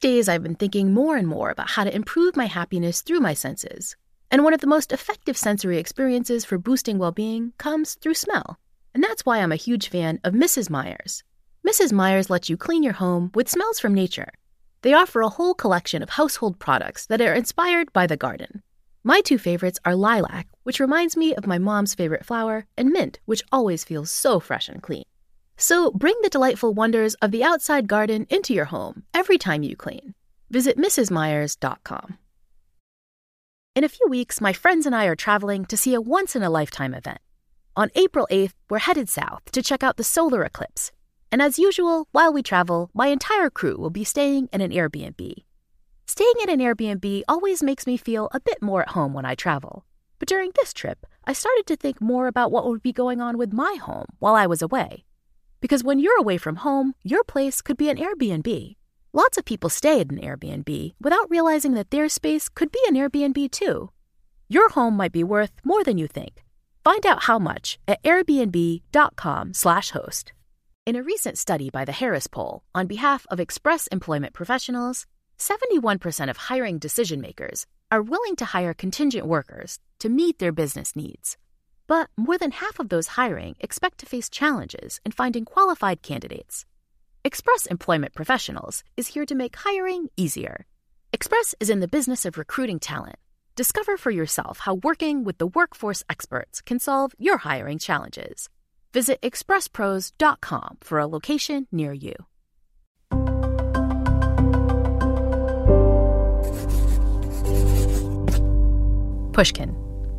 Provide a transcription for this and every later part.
days, I've been thinking more and more about how to improve my happiness through my senses. And one of the most effective sensory experiences for boosting well-being comes through smell. And that's why I'm a huge fan of Mrs. Meyer's. Mrs. Meyer's lets you clean your home with smells from nature. They offer a whole collection of household products that are inspired by the garden. My two favorites are lilac, which reminds me of my mom's favorite flower, and mint, which always feels so fresh and clean. So bring the delightful wonders of the outside garden into your home every time you clean. Visit mrsmeyers.com. In a few weeks, my friends and I are traveling to see a once-in-a-lifetime event. On April 8th, we're headed south to check out the solar eclipse. And as usual, while we travel, my entire crew will be staying in an Airbnb. Staying in an Airbnb always makes me feel a bit more at home when I travel. But during this trip, I started to think more about what would be going on with my home while I was away. Because when you're away from home, your place could be an Airbnb. Lots of people stay at an Airbnb without realizing that their space could be an Airbnb too. Your home might be worth more than you think. Find out how much at airbnb.com/host. In a recent study by the Harris Poll on behalf of Express Employment Professionals, 71% of hiring decision-makers are willing to hire contingent workers to meet their business needs. But more than half of those hiring expect to face challenges in finding qualified candidates. Express Employment Professionals is here to make hiring easier. Express is in the business of recruiting talent. Discover for yourself how working with the workforce experts can solve your hiring challenges. Visit expresspros.com for a location near you. Pushkin.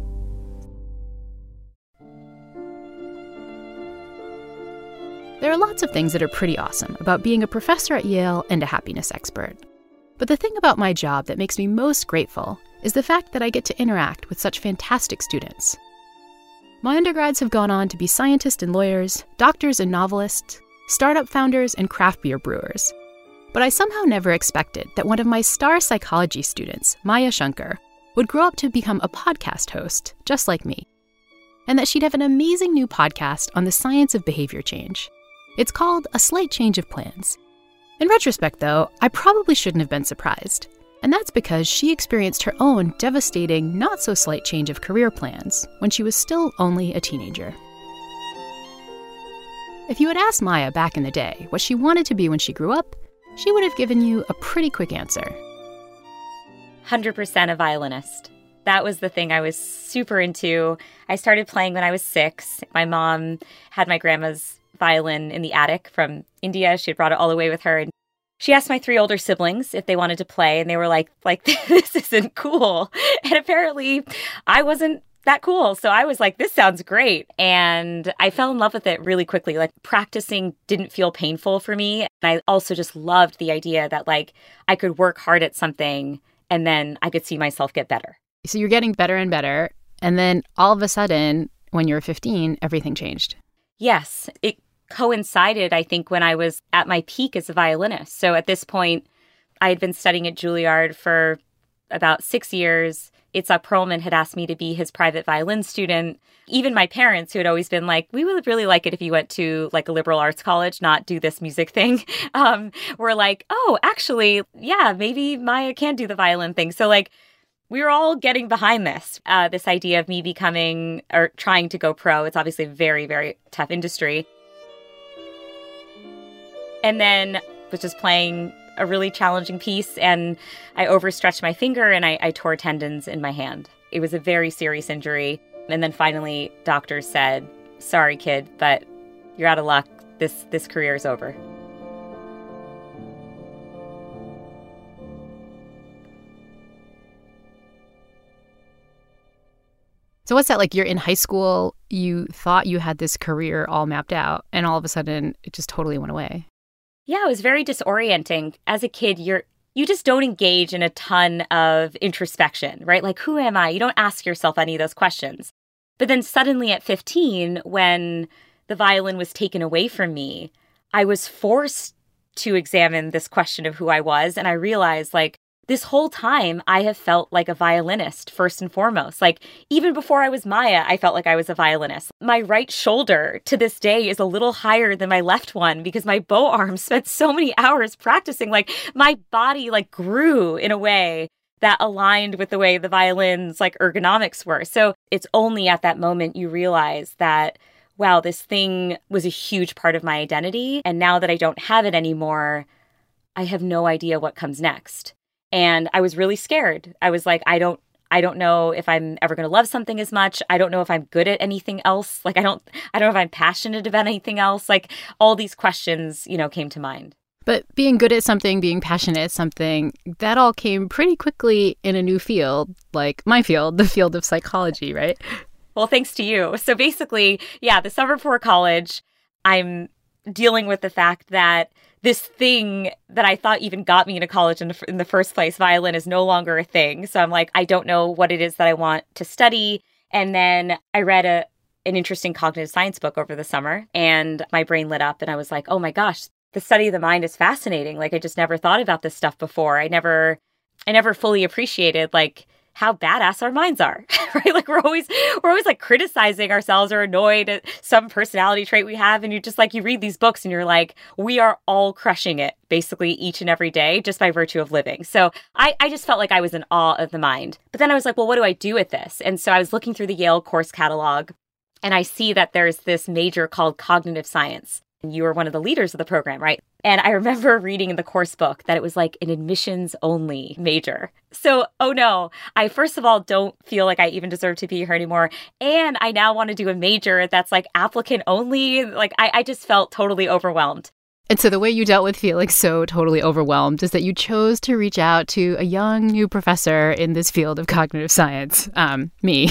There are lots of things that are pretty awesome about being a professor at Yale and a happiness expert. But the thing about my job that makes me most grateful is the fact that I get to interact with such fantastic students. My undergrads have gone on to be scientists and lawyers, doctors and novelists, startup founders and craft beer brewers. But I somehow never expected that one of my star psychology students, Maya Shankar, would grow up to become a podcast host, just like me. And that she'd have an amazing new podcast on the science of behavior change. It's called A Slight Change of Plans. In retrospect, though, I probably shouldn't have been surprised. And that's because she experienced her own devastating, not-so-slight change of career plans when she was still only a teenager. If you had asked Maya back in the day what she wanted to be when she grew up, she would have given you a pretty quick answer. 100% a violinist. That was the thing I was super into. I started playing when I was 6. My mom had my grandma's violin in the attic from India. She had brought it all the way with her. And she asked my 3 older siblings if they wanted to play, and they were like, this isn't cool. And apparently I wasn't that cool. So I was like, this sounds great. And I fell in love with it really quickly. Like, practicing didn't feel painful for me. And I also just loved the idea that like I could work hard at something and then I could see myself get better. So you're getting better and better. And then all of a sudden, when you were 15, everything changed. Yes. It coincided, I think, when I was at my peak as a violinist. So at this point, I had been studying at Juilliard for about 6 years. Itzhak Perlman had asked me to be his private violin student. Even my parents, who had always been like, we would really like it if you went to like a liberal arts college, not do this music thing, were like, oh, actually, yeah, maybe Maya can do the violin thing. So like, we were all getting behind this idea of me becoming or trying to go pro. It's obviously a very, very tough industry. And then was just playing a really challenging piece, and I overstretched my finger and I tore tendons in my hand. It was a very serious injury. And then finally, doctors said, sorry, kid, but you're out of luck. This career is over. So what's that like? You're in high school, you thought you had this career all mapped out, and all of a sudden it just totally went away. Yeah, it was very disorienting. As a kid, you just don't engage in a ton of introspection, right? Like, who am I? You don't ask yourself any of those questions. But then suddenly at 15, when the violin was taken away from me, I was forced to examine this question of who I was. And I realized, like, this whole time, I have felt like a violinist first and foremost. Like, even before I was Maya, I felt like I was a violinist. My right shoulder to this day is a little higher than my left one because my bow arm spent so many hours practicing. Like, my body like grew in a way that aligned with the way the violin's like ergonomics were. So it's only at that moment you realize that, wow, this thing was a huge part of my identity. And now that I don't have it anymore, I have no idea what comes next. And I was really scared. I was like, I don't know if I'm ever going to love something as much. I don't know if I'm good at anything else. Like, I don't know if I'm passionate about anything else. Like, all these questions, came to mind. But being good at something, being passionate at something, that all came pretty quickly in a new field, like my field, the field of psychology, right? Well, thanks to you. So basically, the summer before college, I'm dealing with the fact that this thing that I thought even got me into college in the first place, violin, is no longer a thing. So I'm like, I don't know what it is that I want to study. And then I read an interesting cognitive science book over the summer, and my brain lit up, and I was like, oh my gosh, the study of the mind is fascinating. Like, I just never thought about this stuff before. I never fully appreciated like how badass our minds are, right? Like, we're always like criticizing ourselves or annoyed at some personality trait we have. And you just like, you read these books and you're like, we are all crushing it basically each and every day just by virtue of living. So I just felt like I was in awe of the mind. But then I was like, well, what do I do with this? And so I was looking through the Yale course catalog, and I see that there's this major called cognitive science. You were one of the leaders of the program, right? And I remember reading in the course book that it was like an admissions only major. So, oh no, I first of all don't feel like I even deserve to be here anymore. And I now want to do a major that's like applicant only. Like, I just felt totally overwhelmed. And so the way you dealt with feeling so totally overwhelmed is that you chose to reach out to a young new professor in this field of cognitive science, me.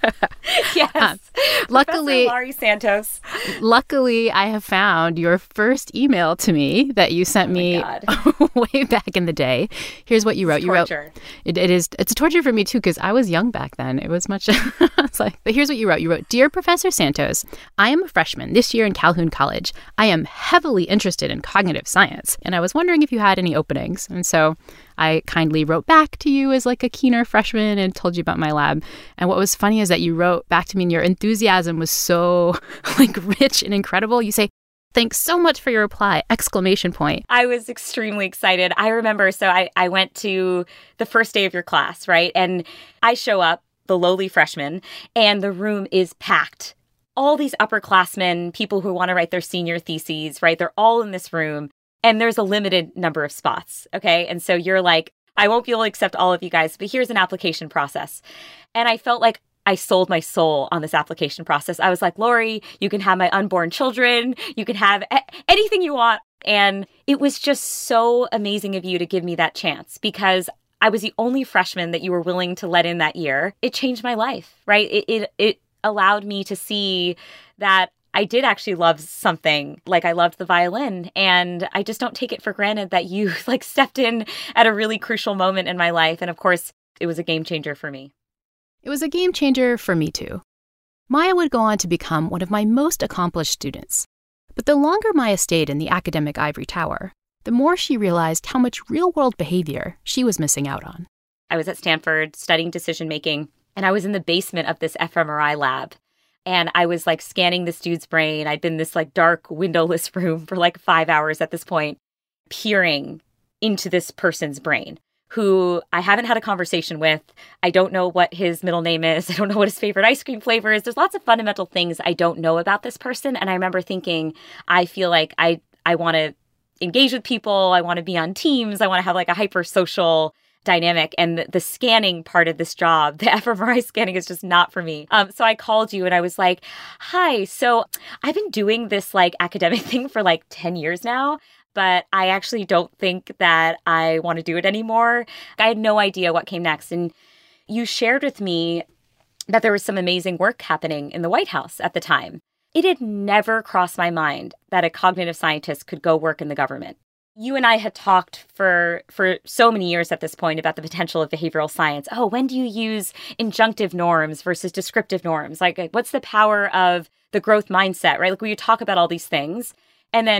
Yes. Luckily, Professor Laurie Santos. Luckily, I have found your first email to me that you sent me way back in the day. Here's what you wrote. You wrote, it's a torture for me too, because I was young back then. It was much. It's like, but here's what you wrote. You wrote, "Dear Professor Santos, I am a freshman this year in Calhoun College. I am heavily interested in cognitive science, and I was wondering if you had any openings." And so I kindly wrote back to you as like a keener freshman and told you about my lab. And what was funny is that you wrote back to me and your enthusiasm was so like rich and incredible. You say, "Thanks so much for your reply!" Exclamation point. I was extremely excited. I remember, so I went to the first day of your class, right? And I show up, the lowly freshman, and the room is packed. All these upperclassmen, people who want to write their senior theses, right? They're all in this room, and there's a limited number of spots, okay? And so you're like, I won't be able to accept all of you guys, but here's an application process. And I felt like I sold my soul on this application process. I was like, Laurie, you can have my unborn children. You can have anything you want. And it was just so amazing of you to give me that chance, because I was the only freshman that you were willing to let in that year. It changed my life, right? It allowed me to see that I did actually love something. Like, I loved the violin, and I just don't take it for granted that you like stepped in at a really crucial moment in my life. And of course, it was a game changer for me. It was a game changer for me too. Maya would go on to become one of my most accomplished students. But the longer Maya stayed in the academic ivory tower, the more she realized how much real-world behavior she was missing out on. I was at Stanford studying decision-making, and I was in the basement of this fMRI lab. And I was like scanning this dude's brain. I'd been in this like dark windowless room for like 5 hours at this point, peering into this person's brain who I haven't had a conversation with. I don't know what his middle name is. I don't know what his favorite ice cream flavor is. There's lots of fundamental things I don't know about this person. And I remember thinking, I feel like I want to engage with people. I want to be on teams. I want to have like a hyper social dynamic. And the scanning part of this job, the fMRI scanning, is just not for me. So I called you and I was like, hi, so I've been doing this like academic thing for like 10 years now, but I actually don't think that I want to do it anymore. I had no idea what came next. And you shared with me that there was some amazing work happening in the White House at the time. It had never crossed my mind that a cognitive scientist could go work in the government. You and I had talked for so many years at this point about the potential of behavioral science. Oh, when do you use injunctive norms versus descriptive norms? Like, what's the power of the growth mindset, right? Like, we talk about all these things. And then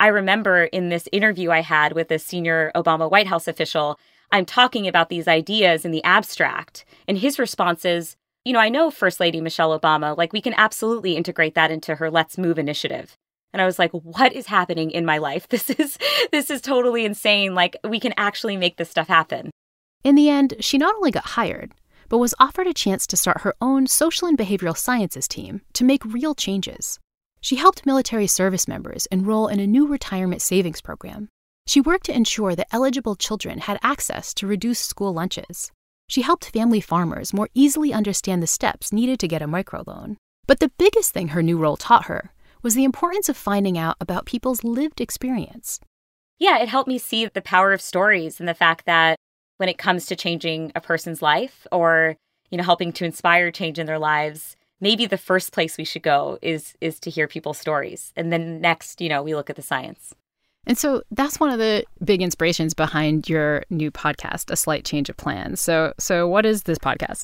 I remember in this interview I had with a senior Obama White House official, I'm talking about these ideas in the abstract. And his response is, I know First Lady Michelle Obama, we can absolutely integrate that into her Let's Move initiative. And I was like, what is happening in my life? This is totally insane. We can actually make this stuff happen. In the end, she not only got hired, but was offered a chance to start her own social and behavioral sciences team to make real changes. She helped military service members enroll in a new retirement savings program. She worked to ensure that eligible children had access to reduced school lunches. She helped family farmers more easily understand the steps needed to get a microloan. But the biggest thing her new role taught her was the importance of finding out about people's lived experience. Yeah, it helped me see the power of stories and the fact that when it comes to changing a person's life or, helping to inspire change in their lives, maybe the first place we should go is to hear people's stories. And then next, we look at the science. And so that's one of the big inspirations behind your new podcast, A Slight Change of Plans. So what is this podcast?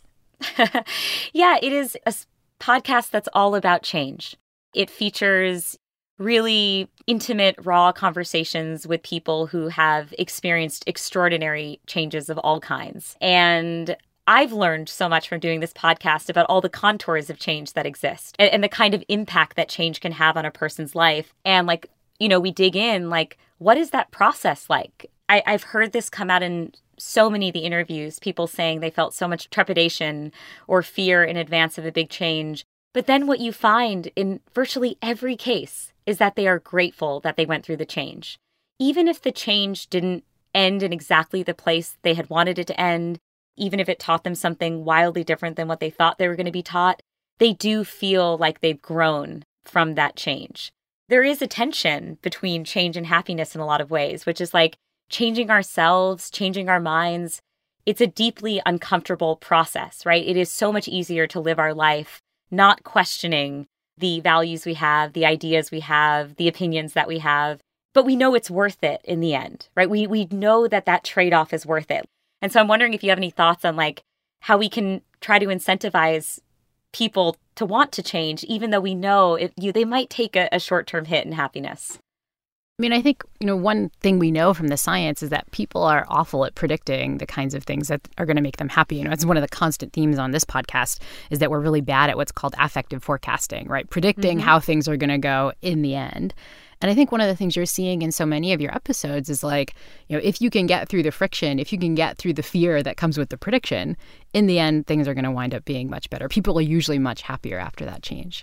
Yeah, it is a podcast that's all about change. It features really intimate, raw conversations with people who have experienced extraordinary changes of all kinds. And I've learned so much from doing this podcast about all the contours of change that exist and the kind of impact that change can have on a person's life. And we dig in, what is that process like? I've heard this come out in so many of the interviews, people saying they felt so much trepidation or fear in advance of a big change. But then what you find in virtually every case is that they are grateful that they went through the change. Even if the change didn't end in exactly the place they had wanted it to end, even if it taught them something wildly different than what they thought they were going to be taught, they do feel like they've grown from that change. There is a tension between change and happiness in a lot of ways, which is changing ourselves, changing our minds. It's a deeply uncomfortable process, right? It is so much easier to live our life not questioning the values we have, the ideas we have, the opinions that we have, but we know it's worth it in the end, right? We know that trade-off is worth it. And so I'm wondering if you have any thoughts on how we can try to incentivize people to want to change, even though we know they might take a short-term hit in happiness. I mean, I think, one thing we know from the science is that people are awful at predicting the kinds of things that are going to make them happy. It's one of the constant themes on this podcast is that we're really bad at what's called affective forecasting, right? Predicting how things are going to go in the end. And I think one of the things you're seeing in so many of your episodes is if you can get through the friction, if you can get through the fear that comes with the prediction, in the end, things are going to wind up being much better. People are usually much happier after that change.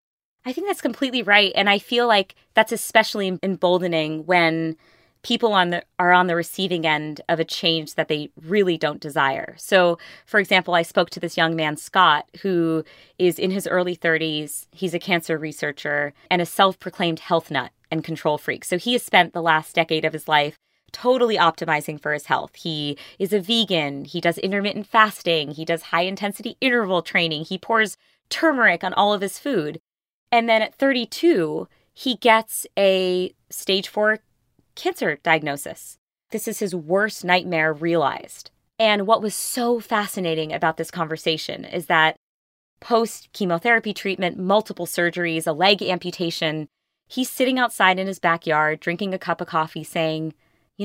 I think that's completely right. And I feel like that's especially emboldening when people are on the receiving end of a change that they really don't desire. So, for example, I spoke to this young man, Scott, who is in his early 30s. He's a cancer researcher and a self-proclaimed health nut and control freak. So he has spent the last decade of his life totally optimizing for his health. He is a vegan. He does intermittent fasting. He does high-intensity interval training. He pours turmeric on all of his food. And then at 32, he gets a stage 4 cancer diagnosis. This is his worst nightmare realized. And what was so fascinating about this conversation is that post-chemotherapy treatment, multiple surgeries, a leg amputation, he's sitting outside in his backyard, drinking a cup of coffee, saying,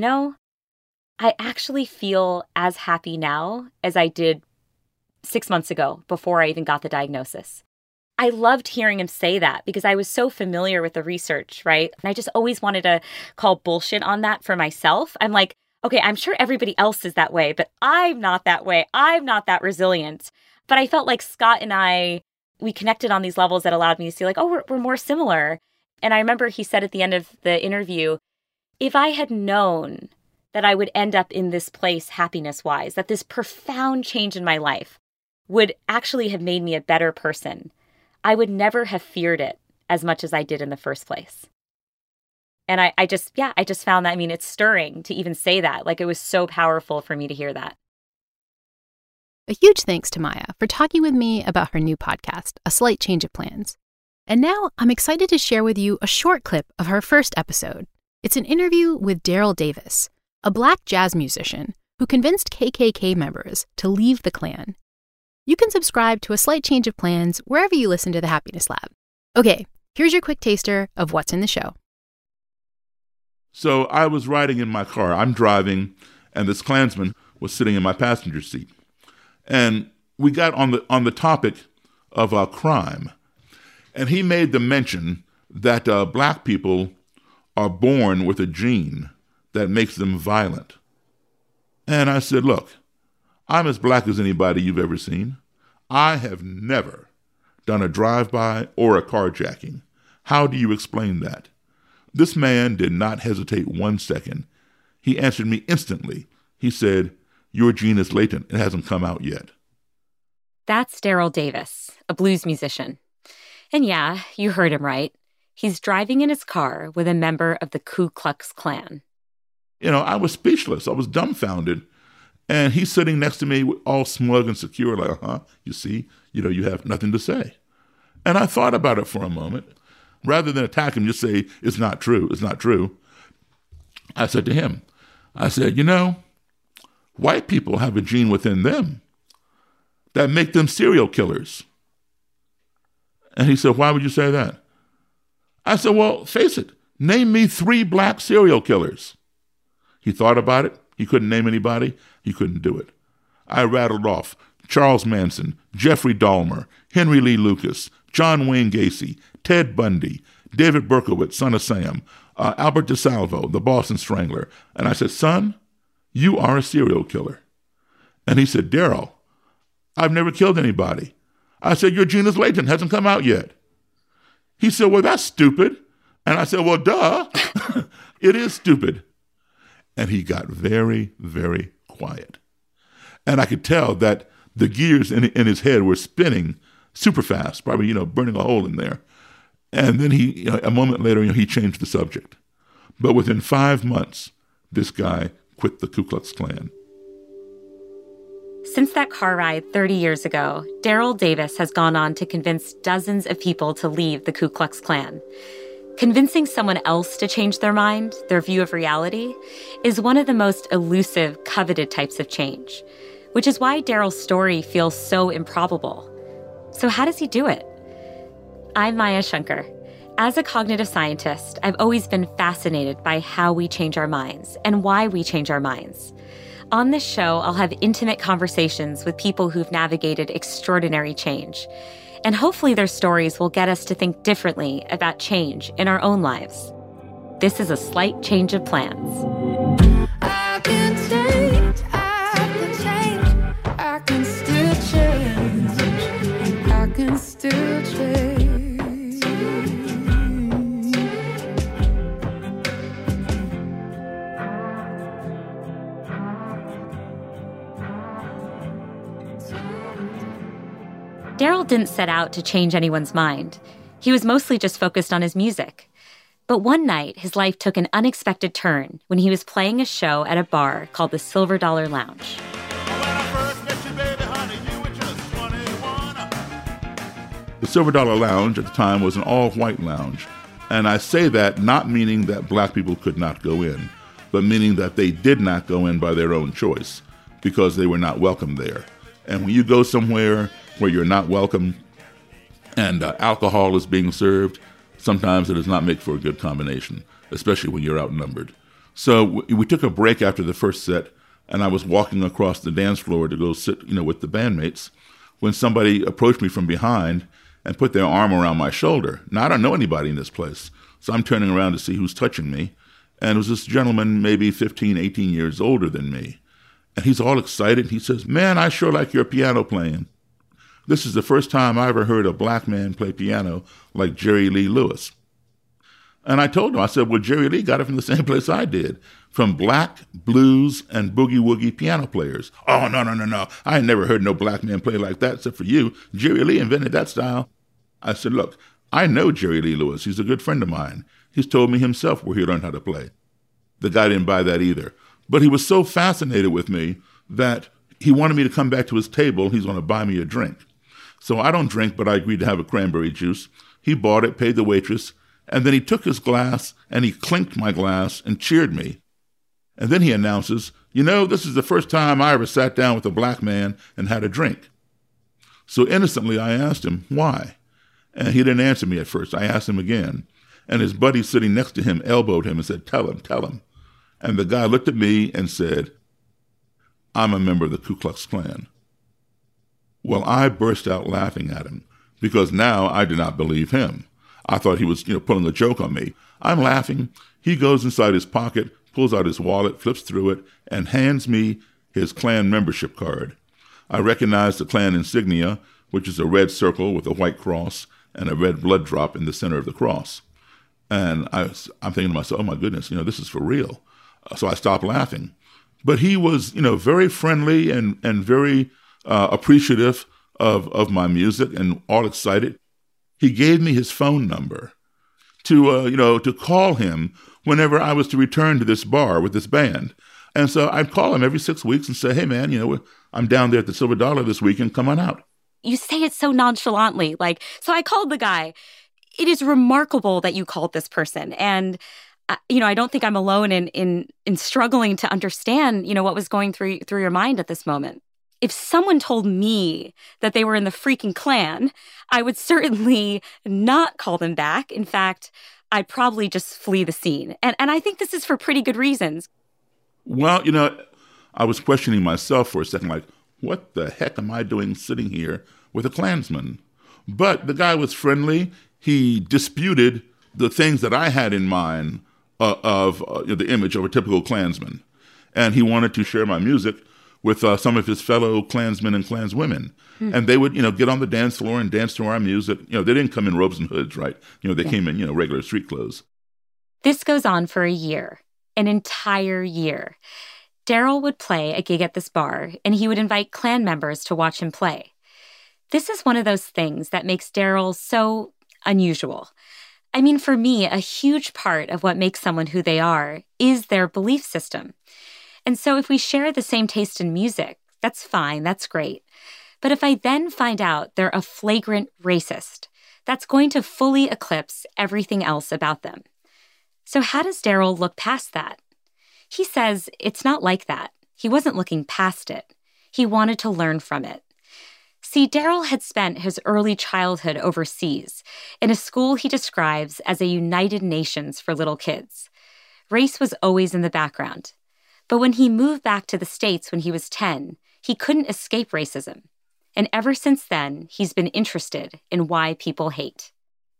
I actually feel as happy now as I did 6 months ago before I even got the diagnosis. I loved hearing him say that because I was so familiar with the research, right? And I just always wanted to call bullshit on that for myself. I'm like, okay, I'm sure everybody else is that way, but I'm not that way. I'm not that resilient. But I felt like Scott and we connected on these levels that allowed me to see we're more similar. And I remember he said at the end of the interview, if I had known that I would end up in this place happiness-wise, that this profound change in my life would actually have made me a better person, I would never have feared it as much as I did in the first place. And I just found that, it's stirring to even say that. It was so powerful for me to hear that. A huge thanks to Maya for talking with me about her new podcast, A Slight Change of Plans. And now I'm excited to share with you a short clip of her first episode. It's an interview with Daryl Davis, a Black jazz musician who convinced KKK members to leave the Klan. You can subscribe to A Slight Change of Plans wherever you listen to The Happiness Lab. Okay, here's your quick taster of what's in the show. So I was riding in my car. I'm driving, and this Klansman was sitting in my passenger seat. And we got on the topic of crime. And he made the mention that black people are born with a gene that makes them violent. And I said, look, I'm as black as anybody you've ever seen. I have never done a drive-by or a carjacking. How do you explain that? This man did not hesitate 1 second. He answered me instantly. He said, your gene is latent. It hasn't come out yet. That's Daryl Davis, a blues musician. And yeah, you heard him right. He's driving in his car with a member of the Ku Klux Klan. You know, I was speechless. I was dumbfounded. And he's sitting next to me all smug and secure, like, you see, you have nothing to say. And I thought about it for a moment. Rather than attack him, just say, it's not true, it's not true. I said to him, white people have a gene within them that make them serial killers. And he said, why would you say that? I said, well, face it, name me 3 black serial killers. He thought about it. He couldn't name anybody. He couldn't do it. I rattled off Charles Manson, Jeffrey Dahmer, Henry Lee Lucas, John Wayne Gacy, Ted Bundy, David Berkowitz, son of Sam, Albert DeSalvo, the Boston Strangler. And I said, son, you are a serial killer. And he said, Daryl, I've never killed anybody. I said, your gene is latent, hasn't come out yet. He said, well, that's stupid. And I said, well, duh, it is stupid. And he got very, very quiet. And I could tell that the gears in his head were spinning super fast, probably, burning a hole in there. And then he, a moment later, he changed the subject. But within 5 months, this guy quit the Ku Klux Klan. Since that car ride 30 years ago, Daryl Davis has gone on to convince dozens of people to leave the Ku Klux Klan. Convincing someone else to change their mind, their view of reality, is one of the most elusive, coveted types of change, which is why Daryl's story feels so improbable. So how does he do it? I'm Maya Shankar. As a cognitive scientist, I've always been fascinated by how we change our minds and why we change our minds. On this show, I'll have intimate conversations with people who've navigated extraordinary change. And hopefully their stories will get us to think differently about change in our own lives. This is A Slight Change of Plans. I can change, I can still change, I can still change. Daryl didn't set out to change anyone's mind. He was mostly just focused on his music. But one night, his life took an unexpected turn when he was playing a show at a bar called the Silver Dollar Lounge. The Silver Dollar Lounge at the time was an all-white lounge. And I say that not meaning that black people could not go in, but meaning that they did not go in by their own choice because they were not welcome there. And when you go somewhere where you're not welcome and alcohol is being served, sometimes it does not make for a good combination, especially when you're outnumbered. So we took a break after the first set, and I was walking across the dance floor to go sit, with the bandmates, when somebody approached me from behind and put their arm around my shoulder. Now, I don't know anybody in this place, so I'm turning around to see who's touching me, and it was this gentleman maybe 15, 18 years older than me. And he's all excited. He says, man, I sure like your piano playing. This is the first time I ever heard a black man play piano like Jerry Lee Lewis. And I told him, I said, well, Jerry Lee got it from the same place I did, from black, blues, and boogie-woogie piano players. Oh, no. I ain't never heard no black man play like that except for you. Jerry Lee invented that style. I said, look, I know Jerry Lee Lewis. He's a good friend of mine. He's told me himself where he learned how to play. The guy didn't buy that either. But he was so fascinated with me that he wanted me to come back to his table. He's going to buy me a drink. So I don't drink, but I agreed to have a cranberry juice. He bought it, paid the waitress, and then he took his glass and he clinked my glass and cheered me. And then he announces, this is the first time I ever sat down with a black man and had a drink. So innocently I asked him, why? And he didn't answer me at first. I asked him again. and his buddy sitting next to him elbowed him and said, tell him, tell him. And the guy looked at me and said, I'm a member of the Ku Klux Klan. Well, I burst out laughing at him because now I did not believe him. I thought he was, pulling a joke on me. I'm laughing. He goes inside his pocket, pulls out his wallet, flips through it, and hands me his Klan membership card. I recognize the Klan insignia, which is a red circle with a white cross and a red blood drop in the center of the cross. And I'm thinking to myself, oh my goodness, this is for real. So I stopped laughing. But he was, very friendly and very appreciative of my music and all excited. He gave me his phone number to call him whenever I was to return to this bar with this band. And so I'd call him every 6 weeks and say, hey, man, I'm down there at the Silver Dollar this weekend. Come on out. You say it so nonchalantly. So I called the guy. It is remarkable that you called this person. And, I don't think I'm alone in struggling to understand, what was going through your mind at this moment. If someone told me that they were in the freaking Klan, I would certainly not call them back. In fact, I'd probably just flee the scene. And I think this is for pretty good reasons. Well, I was questioning myself for a second, like, what the heck am I doing sitting here with a Klansman? But the guy was friendly. He disputed the things that I had in mind of the image of a typical Klansman. And he wanted to share my music with some of his fellow Klansmen and Klanswomen. And they would, get on the dance floor and dance to our music. They didn't come in robes and hoods, right? They came in, regular street clothes. This goes on for a year, an entire year. Daryl would play a gig at this bar, and he would invite Klan members to watch him play. This is one of those things that makes Daryl so unusual. I mean, for me, a huge part of what makes someone who they are is their belief system. And so if we share the same taste in music, that's fine, that's great. But if I then find out they're a flagrant racist, that's going to fully eclipse everything else about them. So how does Daryl look past that? He says it's not like that. He wasn't looking past it. He wanted to learn from it. See, Daryl had spent his early childhood overseas in a school he describes as a United Nations for little kids. Race was always in the background. But when he moved back to the States when he was 10, he couldn't escape racism. And ever since then, he's been interested in why people hate.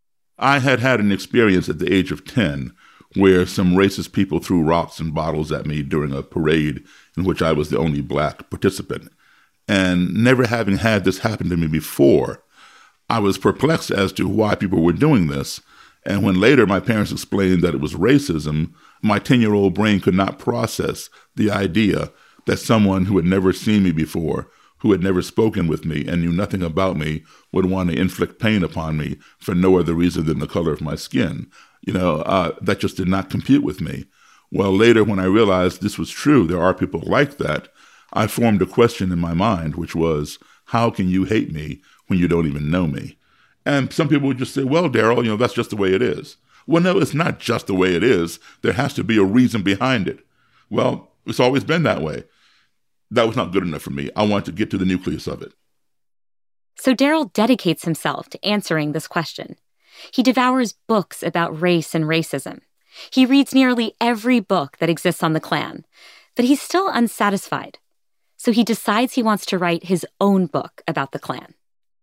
I had an experience at the age of 10 where some racist people threw rocks and bottles at me during a parade in which I was the only black participant. And never having had this happen to me before, I was perplexed as to why people were doing this. And when later my parents explained that it was racism, my 10-year-old brain could not process the idea that someone who had never seen me before, who had never spoken with me and knew nothing about me, would want to inflict pain upon me for no other reason than the color of my skin. That just did not compute with me. Well, later when I realized this was true, there are people like that, I formed a question in my mind, which was, how can you hate me when you don't even know me? And some people would just say, well, Daryl, that's just the way it is. Well, no, it's not just the way it is. There has to be a reason behind it. Well, it's always been that way. That was not good enough for me. I wanted to get to the nucleus of it. So Daryl dedicates himself to answering this question. He devours books about race and racism. He reads nearly every book that exists on the Klan, but he's still unsatisfied. So he decides he wants to write his own book about the Klan.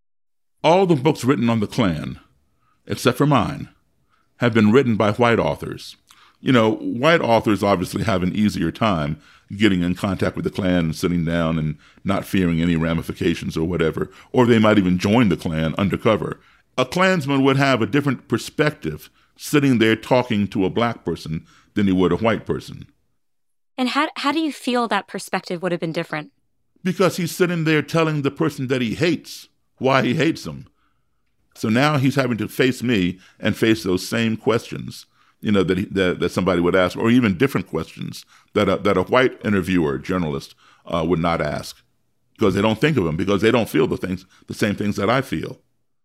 All the books written on the Klan, except for mine, have been written by white authors. White authors obviously have an easier time getting in contact with the Klan and sitting down and not fearing any ramifications or whatever, or they might even join the Klan undercover. A Klansman would have a different perspective sitting there talking to a black person than he would a white person. And how do you feel that perspective would have been different? Because he's sitting there telling the person that he hates why he hates them. So now he's having to face me and face those same questions, that somebody would ask, or even different questions that a white interviewer, journalist, would not ask, because they don't think of them, because they don't feel the same things that I feel.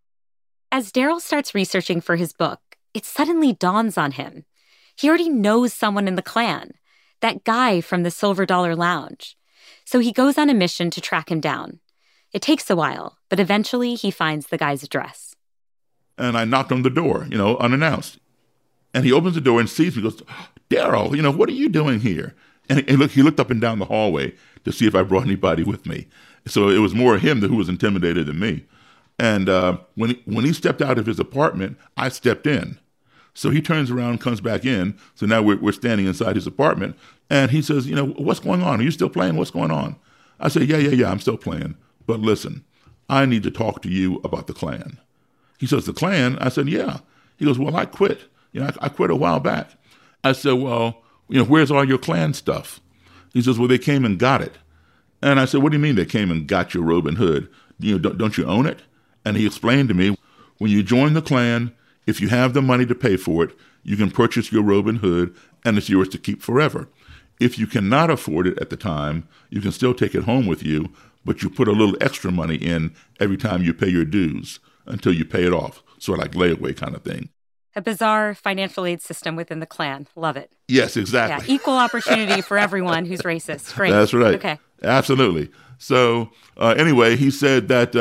As Daryl starts researching for his book, it suddenly dawns on him. He already knows someone in the Klan, that guy from the Silver Dollar Lounge. So he goes on a mission to track him down. It takes a while, but eventually he finds the guy's address. And I knocked on the door, unannounced. And he opens the door and sees me. He goes, Daryl, what are you doing here? And he looked up and down the hallway to see if I brought anybody with me. So it was more him who was intimidated than me. And when he stepped out of his apartment, I stepped in. So he turns around, comes back in. So now we're standing inside his apartment. And he says, what's going on? Are you still playing? What's going on? I said, yeah, I'm still playing. But listen, I need to talk to you about the Klan. He says, the Klan? I said, yeah. He goes, well, I quit. I quit a while back. I said, well, where's all your Klan stuff? He says, well, they came and got it. And I said, what do you mean they came and got your robe and hood? Don't you own it? And he explained to me, when you join the Klan, if you have the money to pay for it, you can purchase your robe and hood, and it's yours to keep forever. If you cannot afford it at the time, you can still take it home with you, but you put a little extra money in every time you pay your dues until you pay it off, sort of like layaway kind of thing. A bizarre financial aid system within the Klan. Love it. Yes, exactly. Yeah, equal opportunity for everyone who's racist. Great. That's right. Okay. Absolutely. So anyway, he said that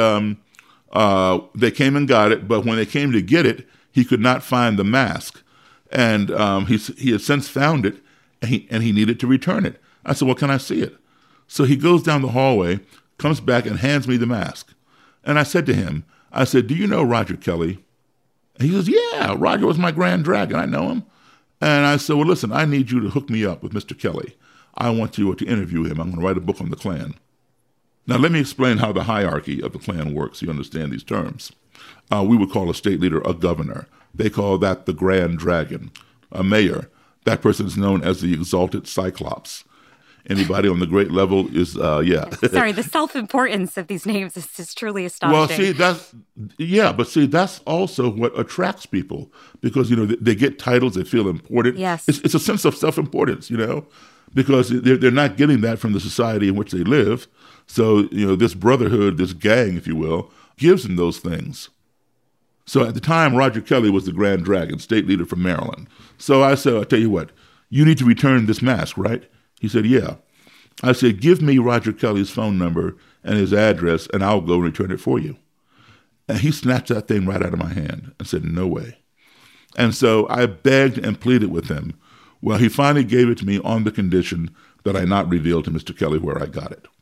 they came and got it, but when they came to get it, he could not find the mask. And he had since found it, and he needed to return it. I said, well, can I see it? So he goes down the hallway, comes back, and hands me the mask. And I said to him, do you know Roger Kelly? And he says, yeah, Roger was my Grand Dragon. I know him. And I said, well, listen, I need you to hook me up with Mr. Kelly. I want you to interview him. I'm going to write a book on the Klan. Now, let me explain how the hierarchy of the Klan works so you understand these terms. We would call a state leader a governor. They call that the Grand Dragon. A mayor, that person is known as the Exalted Cyclops. Anybody on the great level is, Sorry, the self-importance of these names is just truly astonishing. Well, that's also what attracts people because, they get titles, they feel important. Yes. It's a sense of self-importance, because they're not getting that from the society in which they live. So, this brotherhood, this gang, if you will, gives them those things. So at the time, Roger Kelly was the Grand Dragon, state leader from Maryland. So I said, I'll tell you what, you need to return this mask, right? He said, yeah. I said, give me Roger Kelly's phone number and his address, and I'll go return it for you. And he snatched that thing right out of my hand and said, no way. And so I begged and pleaded with him. Well, he finally gave it to me on the condition that I not reveal to Mr. Kelly where I got it.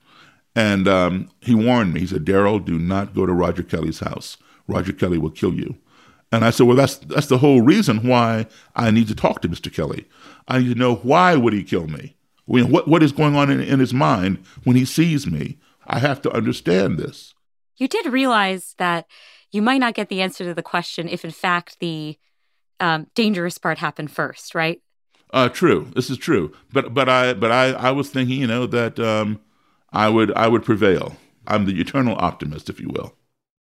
And he warned me. He said, Daryl, do not go to Roger Kelly's house. Roger Kelly will kill you. And I said, well, that's the whole reason why I need to talk to Mr. Kelly. I need to know, why would he kill me? What is going on in his mind when he sees me? I have to understand this. You did realize that you might not get the answer to the question if, in fact, the dangerous part happened first, right? True. This is true. But I was thinking, that I would prevail. I'm the eternal optimist, if you will.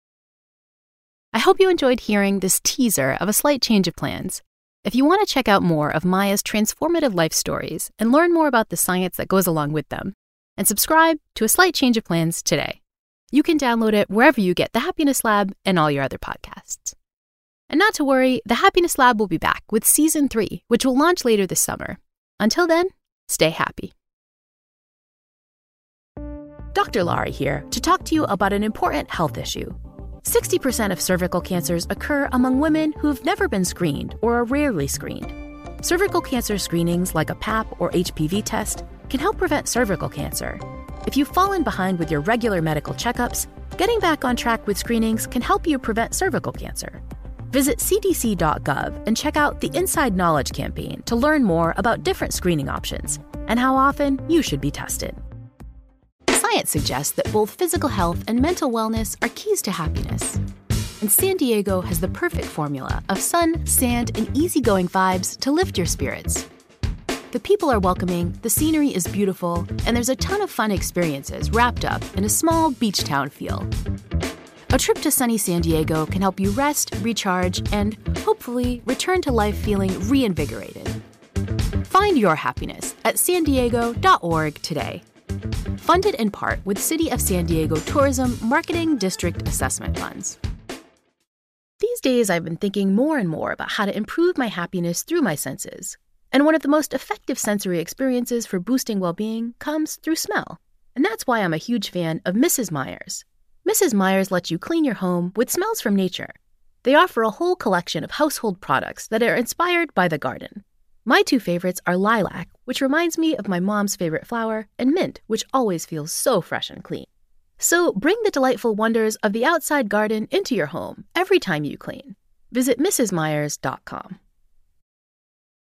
I hope you enjoyed hearing this teaser of a slight change of plans. If you want to check out more of Maya's transformative life stories and learn more about the science that goes along with them, and subscribe to A Slight Change of Plans today. You can download it wherever you get The Happiness Lab and all your other podcasts. And not to worry, The Happiness Lab will be back with Season 3, which will launch later this summer. Until then, stay happy. Dr. Laurie here to talk to you about an important health issue. 60% of cervical cancers occur among women who've never been screened or are rarely screened. Cervical cancer screenings like a Pap or HPV test can help prevent cervical cancer. If you've fallen behind with your regular medical checkups, getting back on track with screenings can help you prevent cervical cancer. Visit cdc.gov and check out the Inside Knowledge campaign to learn more about different screening options and how often you should be tested. Science suggests that both physical health and mental wellness are keys to happiness. And San Diego has the perfect formula of sun, sand, and easygoing vibes to lift your spirits. The people are welcoming, the scenery is beautiful, and there's a ton of fun experiences wrapped up in a small beach town feel. A trip to sunny San Diego can help you rest, recharge, and hopefully return to life feeling reinvigorated. Find your happiness at sandiego.org today. Funded in part with City of San Diego Tourism Marketing District Assessment Funds. These days, I've been thinking more and more about how to improve my happiness through my senses. And one of the most effective sensory experiences for boosting well-being comes through smell. And that's why I'm a huge fan of Mrs. Meyer's. Mrs. Meyer's lets you clean your home with smells from nature. They offer a whole collection of household products that are inspired by the garden. My two favorites are lilac, which reminds me of my mom's favorite flower, and mint, which always feels so fresh and clean. So bring the delightful wonders of the outside garden into your home every time you clean. Visit mrsmeyers.com.